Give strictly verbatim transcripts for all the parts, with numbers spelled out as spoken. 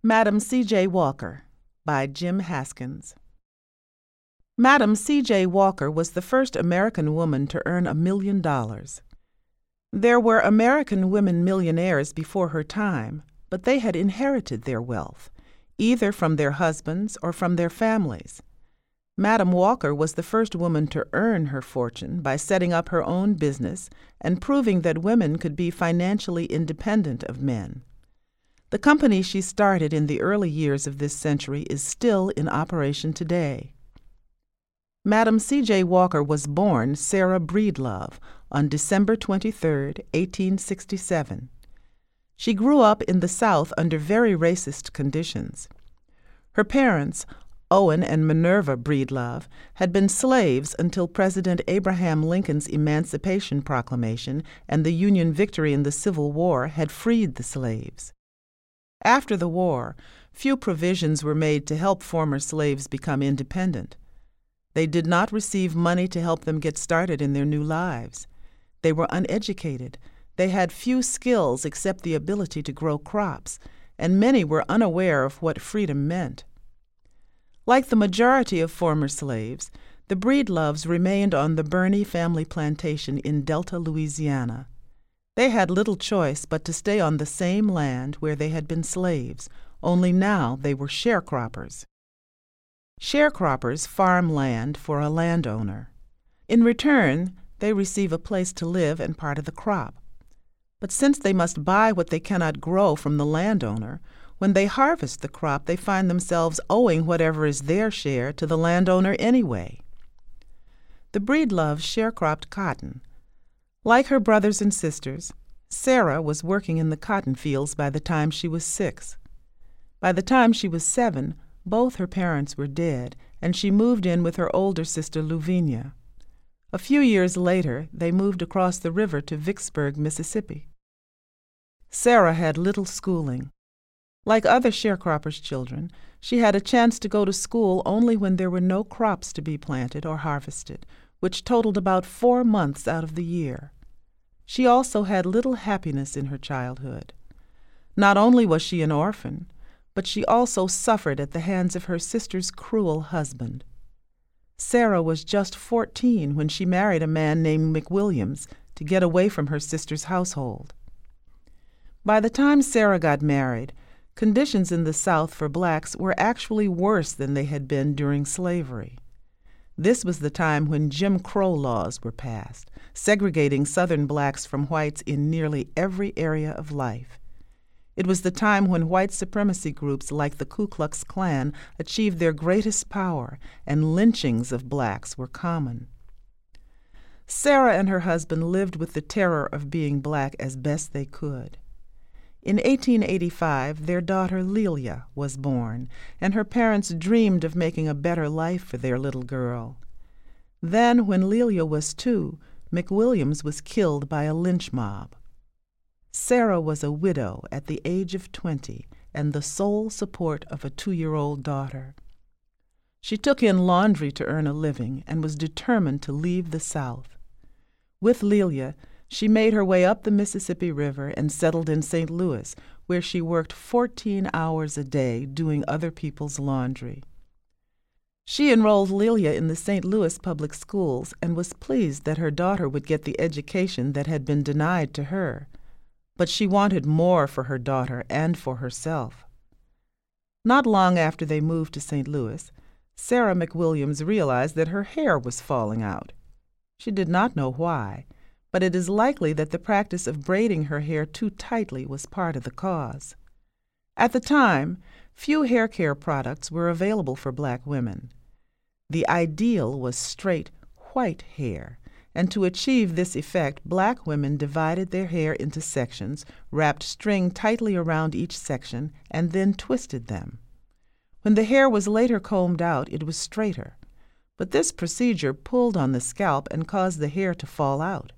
Madam C J Walker by Jim Haskins. Madam C J Walker was the first American woman to earn a million dollars. There were American women millionaires before her time, but they had inherited their wealth, either from their husbands or from their families. Madam Walker was the first woman to earn her fortune by setting up her own business and proving that women could be financially independent of men. The company she started in the early years of this century is still in operation today. Madam C J Walker was born Sarah Breedlove on December twenty-third, eighteen sixty-seven. She grew up in the South under very racist conditions. Her parents, Owen and Minerva Breedlove, had been slaves until President Abraham Lincoln's Emancipation Proclamation and the Union victory in the Civil War had freed the slaves. After the war, few provisions were made to help former slaves become independent. They did not receive money to help them get started in their new lives. They were uneducated. They had few skills except the ability to grow crops, and many were unaware of what freedom meant. Like the majority of former slaves, the Breedloves remained on the Burney family plantation in Delta, Louisiana. They had little choice but to stay on the same land where they had been slaves, only now they were sharecroppers. Sharecroppers farm land for a landowner. In return, they receive a place to live and part of the crop. But since they must buy what they cannot grow from the landowner, when they harvest the crop, they find themselves owing whatever is their share to the landowner anyway. The Breedloves sharecropped cotton. Like her brothers and sisters, Sarah was working in the cotton fields by the time she was six. By the time she was seven, both her parents were dead, and she moved in with her older sister Luvinia. A few years later, they moved across the river to Vicksburg, Mississippi. Sarah had little schooling. Like other sharecroppers' children, she had a chance to go to school only when there were no crops to be planted or harvested, which totaled about four months out of the year. She also had little happiness in her childhood. Not only was she an orphan, but she also suffered at the hands of her sister's cruel husband. Sarah was just fourteen when she married a man named McWilliams to get away from her sister's household. By the time Sarah got married, conditions in the South for blacks were actually worse than they had been during slavery. This was the time when Jim Crow laws were passed, segregating Southern blacks from whites in nearly every area of life. It was the time when white supremacy groups like the Ku Klux Klan achieved their greatest power, and lynchings of blacks were common. Sarah and her husband lived with the terror of being black as best they could. In eighteen eighty-five, their daughter Lelia was born, and her parents dreamed of making a better life for their little girl. Then, when Lelia was two, McWilliams was killed by a lynch mob. Sarah was a widow at the age of twenty and the sole support of a two-year-old daughter. She took in laundry to earn a living and was determined to leave the South. With Lelia, she made her way up the Mississippi River and settled in Saint Louis, where she worked fourteen hours a day doing other people's laundry. She enrolled Lelia in the Saint Louis public schools and was pleased that her daughter would get the education that had been denied to her. But she wanted more for her daughter and for herself. Not long after they moved to Saint Louis, Sarah McWilliams realized that her hair was falling out. She did not know why, but it is likely that the practice of braiding her hair too tightly was part of the cause. At the time, few hair care products were available for black women. The ideal was straight, white hair, and to achieve this effect, black women divided their hair into sections, wrapped string tightly around each section, and then twisted them. When the hair was later combed out, it was straighter, but this procedure pulled on the scalp and caused the hair to fall out.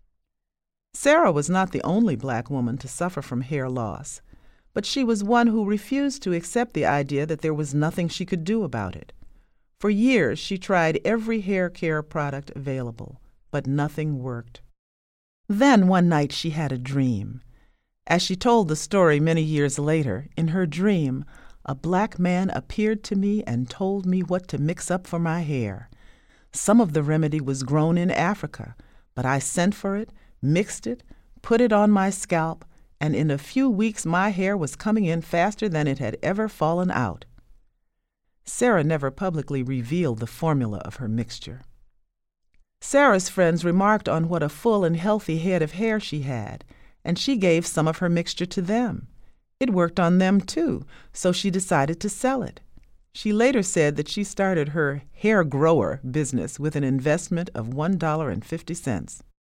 Sarah was not the only black woman to suffer from hair loss, but she was one who refused to accept the idea that there was nothing she could do about it. For years, she tried every hair care product available, but nothing worked. Then one night she had a dream. As she told the story many years later, in her dream, a black man appeared to me and told me what to mix up for my hair. Some of the remedy was grown in Africa, but I sent for it, mixed it, put it on my scalp, and in a few weeks my hair was coming in faster than it had ever fallen out. Sarah never publicly revealed the formula of her mixture. Sarah's friends remarked on what a full and healthy head of hair she had, and she gave some of her mixture to them. It worked on them too, so she decided to sell it. She later said that she started her hair grower business with an investment of one dollar and fifty cents.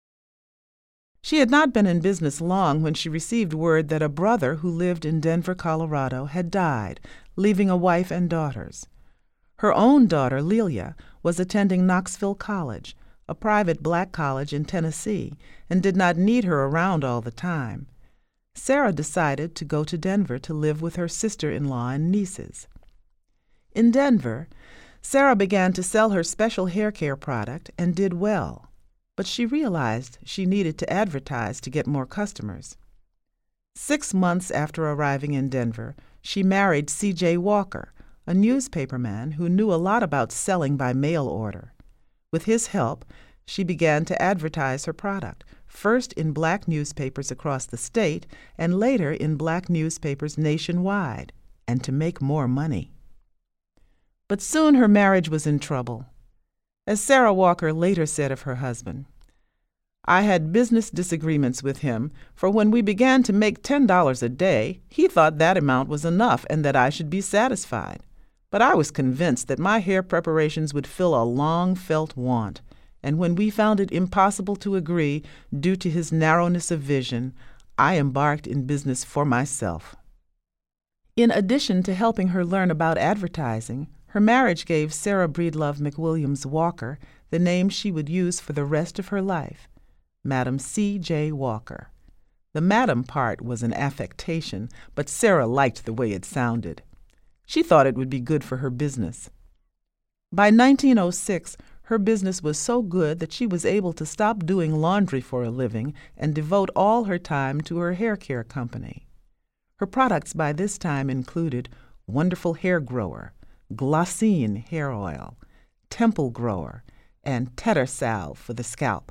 She had not been in business long when she received word that a brother who lived in Denver, Colorado, had died, leaving a wife and daughters. Her own daughter, Lelia, was attending Knoxville College, a private black college in Tennessee, and did not need her around all the time. Sarah decided to go to Denver to live with her sister-in-law and nieces. In Denver, Sarah began to sell her special hair care product and did well, but she realized she needed to advertise to get more customers. Six months after arriving in Denver, she married C J Walker, a newspaperman who knew a lot about selling by mail order. With his help, she began to advertise her product, first in black newspapers across the state and later in black newspapers nationwide, and to make more money. But soon her marriage was in trouble. As Sarah Walker later said of her husband, "I had business disagreements with him, for when we began to make ten dollars a day, he thought that amount was enough and that I should be satisfied. But I was convinced that my hair preparations would fill a long-felt want, and when we found it impossible to agree due to his narrowness of vision, I embarked in business for myself." In addition to helping her learn about advertising, her marriage gave Sarah Breedlove McWilliams Walker the name she would use for the rest of her life, Madam C J Walker. The Madam part was an affectation, but Sarah liked the way it sounded. She thought it would be good for her business. By nineteen oh six, her business was so good that she was able to stop doing laundry for a living and devote all her time to her hair care company. Her products by this time included Wonderful Hair Grower, Glossine Hair Oil, Temple Grower, and Tedder Salve for the scalp.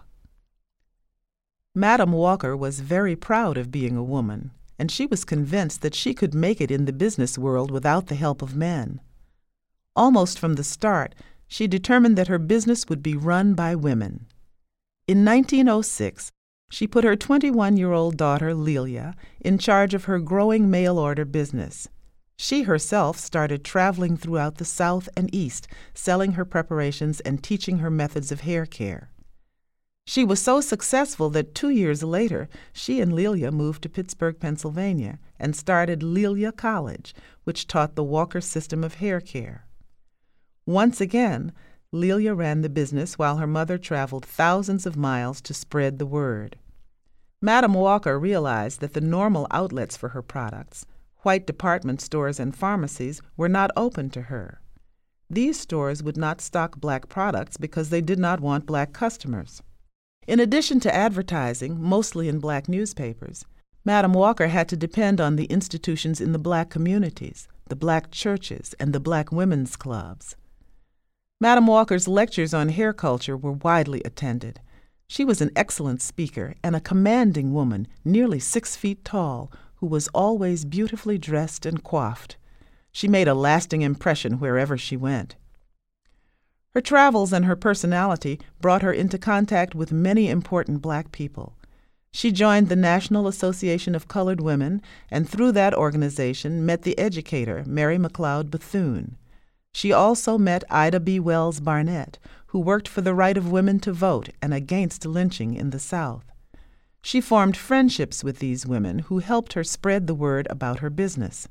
Madam Walker was very proud of being a woman, and she was convinced that she could make it in the business world without the help of men. Almost from the start, she determined that her business would be run by women. In nineteen oh six, she put her twenty-one-year-old daughter, Lelia, in charge of her growing mail-order business. She herself started traveling throughout the South and East, selling her preparations and teaching her methods of hair care. She was so successful that two years later, she and Lelia moved to Pittsburgh, Pennsylvania, and started Lelia College, which taught the Walker system of hair care. Once again, Lelia ran the business while her mother traveled thousands of miles to spread the word. Madam Walker realized that the normal outlets for her products, white department stores and pharmacies, were not open to her. These stores would not stock black products because they did not want black customers. In addition to advertising, mostly in black newspapers, Madam Walker had to depend on the institutions in the black communities, the black churches, and the black women's clubs. Madam Walker's lectures on hair culture were widely attended. She was an excellent speaker and a commanding woman, nearly six feet tall, who was always beautifully dressed and coiffed. She made a lasting impression wherever she went. Her travels and her personality brought her into contact with many important black people. She joined the National Association of Colored Women and through that organization met the educator Mary McLeod Bethune. She also met Ida B. Wells Barnett, who worked for the right of women to vote and against lynching in the South. She formed friendships with these women who helped her spread the word about her business.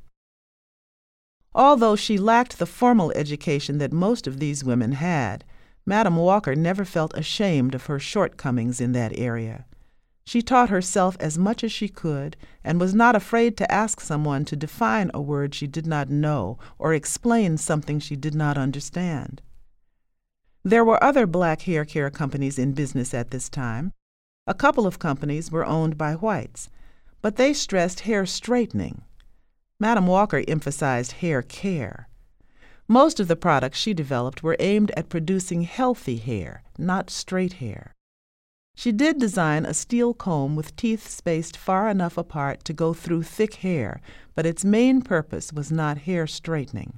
Although she lacked the formal education that most of these women had, Madam Walker never felt ashamed of her shortcomings in that area. She taught herself as much as she could and was not afraid to ask someone to define a word she did not know or explain something she did not understand. There were other black hair care companies in business at this time. A couple of companies were owned by whites, but they stressed hair straightening. Madam Walker emphasized hair care. Most of the products she developed were aimed at producing healthy hair, not straight hair. She did design a steel comb with teeth spaced far enough apart to go through thick hair, but its main purpose was not hair straightening.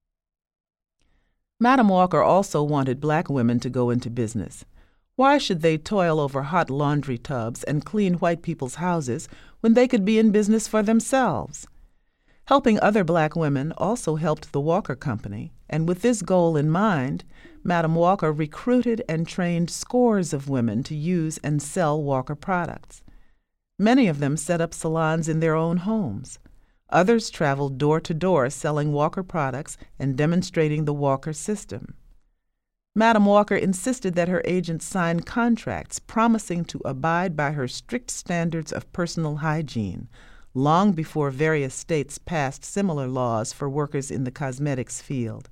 Madam Walker also wanted black women to go into business. Why should they toil over hot laundry tubs and clean white people's houses when they could be in business for themselves? Helping other black women also helped the Walker Company, and with this goal in mind, Madam Walker recruited and trained scores of women to use and sell Walker products. Many of them set up salons in their own homes. Others traveled door to door selling Walker products and demonstrating the Walker system. Madam Walker insisted that her agents sign contracts promising to abide by her strict standards of personal hygiene, long before various states passed similar laws for workers in the cosmetics field.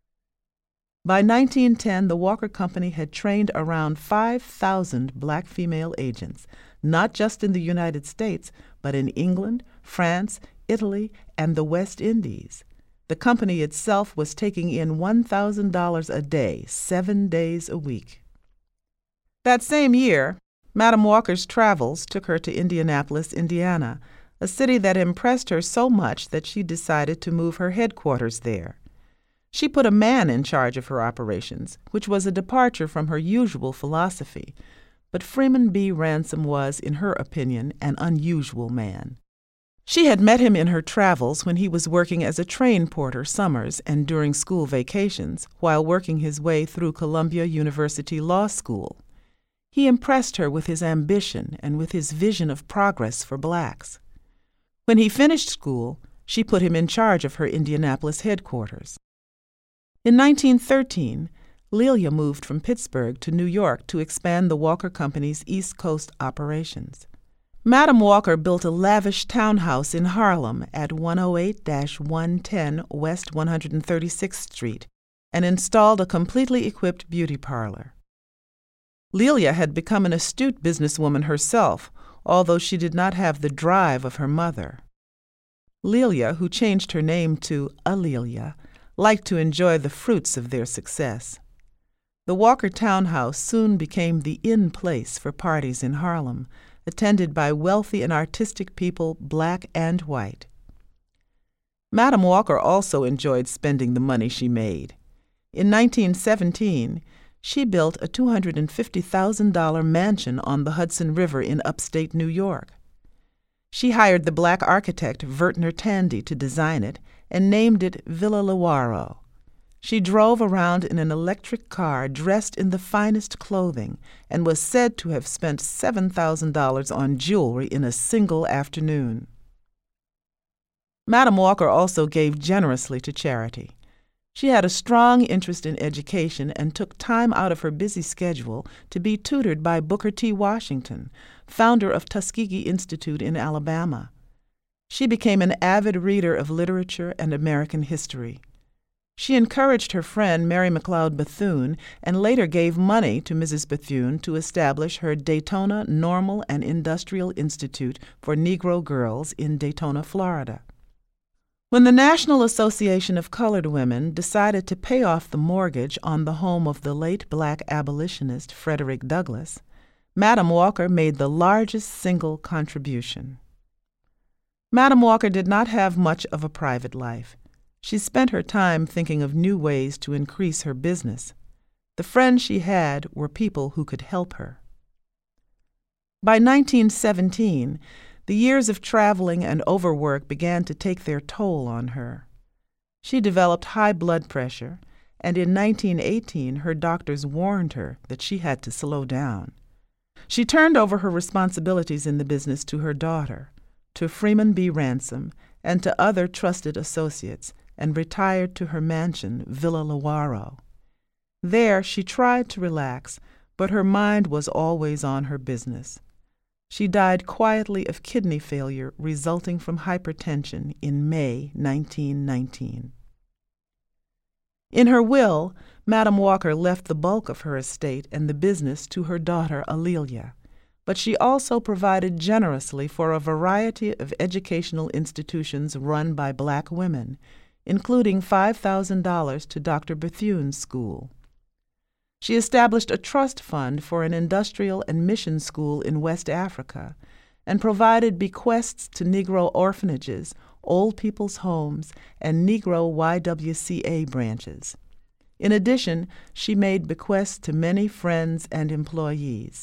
By nineteen ten, the Walker Company had trained around five thousand black female agents, not just in the United States, but in England, France, Italy, and the West Indies. The company itself was taking in one thousand dollars a day, seven days a week. That same year, Madam Walker's travels took her to Indianapolis, Indiana, a city that impressed her so much that she decided to move her headquarters there. She put a man in charge of her operations, which was a departure from her usual philosophy, but Freeman B. Ransom was, in her opinion, an unusual man. She had met him in her travels when he was working as a train porter summers and during school vacations while working his way through Columbia University Law School. He impressed her with his ambition and with his vision of progress for blacks. When he finished school, she put him in charge of her Indianapolis headquarters. In nineteen thirteen, Lelia moved from Pittsburgh to New York to expand the Walker Company's East Coast operations. Madam Walker built a lavish townhouse in Harlem at one oh eight dash one ten West one hundred thirty-sixth Street and installed a completely equipped beauty parlor. Lelia had become an astute businesswoman herself, although she did not have the drive of her mother. Lelia, who changed her name to Alelia, liked to enjoy the fruits of their success. The Walker townhouse soon became the in place for parties in Harlem, attended by wealthy and artistic people, black and white. Madam Walker also enjoyed spending the money she made. In nineteen seventeen, she built a two hundred fifty thousand dollars mansion on the Hudson River in upstate New York. She hired the black architect Vertner Tandy to design it and named it Villa Lewaro. She drove around in an electric car dressed in the finest clothing and was said to have spent seven thousand dollars on jewelry in a single afternoon. Madam Walker also gave generously to charity. She had a strong interest in education and took time out of her busy schedule to be tutored by Booker T. Washington, founder of Tuskegee Institute in Alabama. She became an avid reader of literature and American history. She encouraged her friend Mary McLeod Bethune and later gave money to Missus Bethune to establish her Daytona Normal and Industrial Institute for Negro Girls in Daytona, Florida. When the National Association of Colored Women decided to pay off the mortgage on the home of the late black abolitionist Frederick Douglass, Madam Walker made the largest single contribution. Madam Walker did not have much of a private life. She spent her time thinking of new ways to increase her business. The friends she had were people who could help her. By nineteen seventeen, the years of traveling and overwork began to take their toll on her. She developed high blood pressure, and in nineteen eighteen her doctors warned her that she had to slow down. She turned over her responsibilities in the business to her daughter, to Freeman B. Ransom, and to other trusted associates, and retired to her mansion, Villa Lewaro. There she tried to relax, but her mind was always on her business. She died quietly of kidney failure resulting from hypertension in May nineteen nineteen. In her will, Madam Walker left the bulk of her estate and the business to her daughter Alelia, but she also provided generously for a variety of educational institutions run by black women, including five thousand dollars to Doctor Bethune's school. She established a trust fund for an industrial and mission school in West Africa and provided bequests to Negro orphanages, old people's homes, and Negro Y W C A branches. In addition, she made bequests to many friends and employees.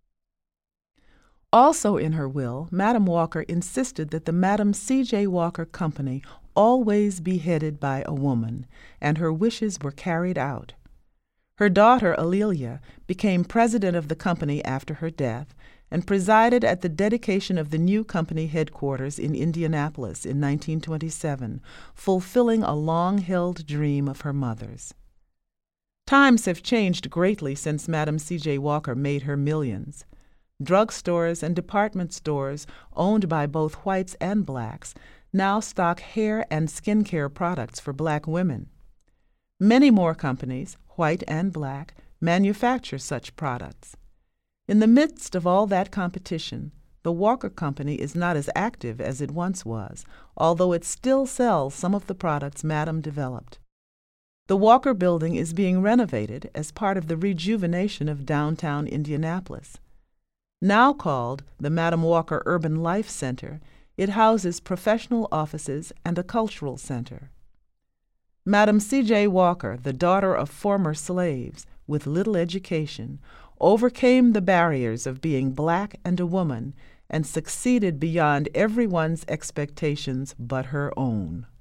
Also in her will, Madam Walker insisted that the Madam C J Walker Company always be headed by a woman, and her wishes were carried out. Her daughter, Alelia, became president of the company after her death and presided at the dedication of the new company headquarters in Indianapolis in nineteen twenty-seven, fulfilling a long-held dream of her mother's. Times have changed greatly since Madam C J Walker made her millions. Drugstores and department stores owned by both whites and blacks now stock hair and skincare products for black women. Many more companies, white and black, manufacture such products. In the midst of all that competition, the Walker Company is not as active as it once was, although it still sells some of the products Madam developed. The Walker Building is being renovated as part of the rejuvenation of downtown Indianapolis. Now called the Madam Walker Urban Life Center, it houses professional offices and a cultural center. Madam C J Walker, the daughter of former slaves with little education, overcame the barriers of being black and a woman and succeeded beyond everyone's expectations but her own.